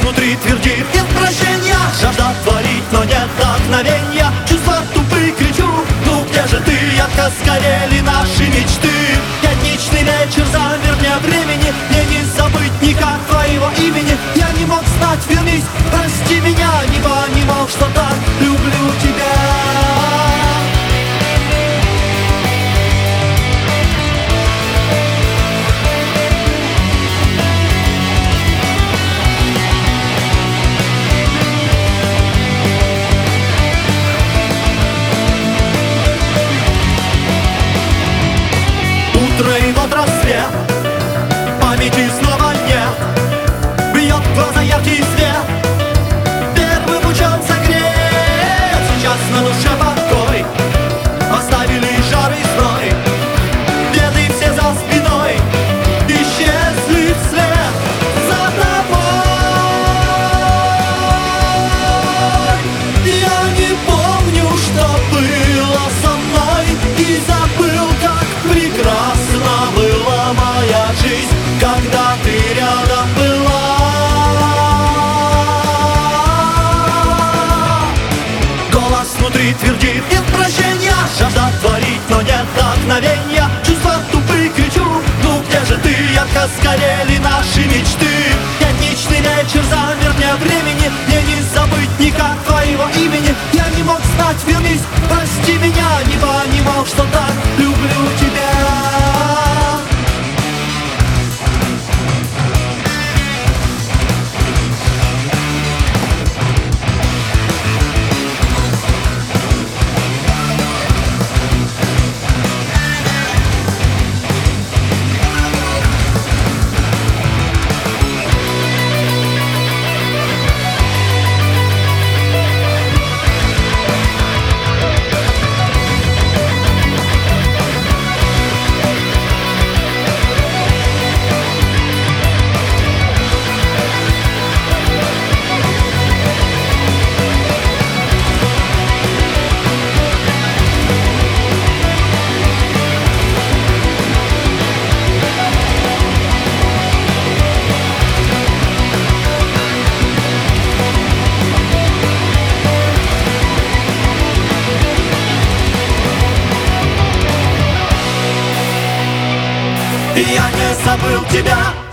внутри твердит: нет прощения. Жажда творить, но нет вдохновенья. Чувства тупые, кричу: ну где же ты? Ярко сгорели наши мечты. Пятничный вечер замер вне времени. Мне не забыть никак твоего имени. Я не мог знать, вернись, прости меня. Не понимал, что так люблю тебя. Утро и вот рассвет, памяти снова нет. Бьет в глаза яркий свет, первым лучом согрет. Сейчас на душе покой, оставили жар и зной. Беды все за спиной, исчезли вслед за тобой. Я не помню, что было со мной, и забыл, как прекрасна была моя жизнь, когда ты рядом была. Голос внутри твердит: нет прощения. Жажда творить, но нет вдохновенья. Чувства тупые, кричу: ну где же ты? Ярко сгорели наши мечты. Пятничный вечер замер вне времени. Мне не забыть никак твоего имени. Я не мог знать, вернись, прости меня. Не понимал, что так люблю тебя. Я не забыл тебя.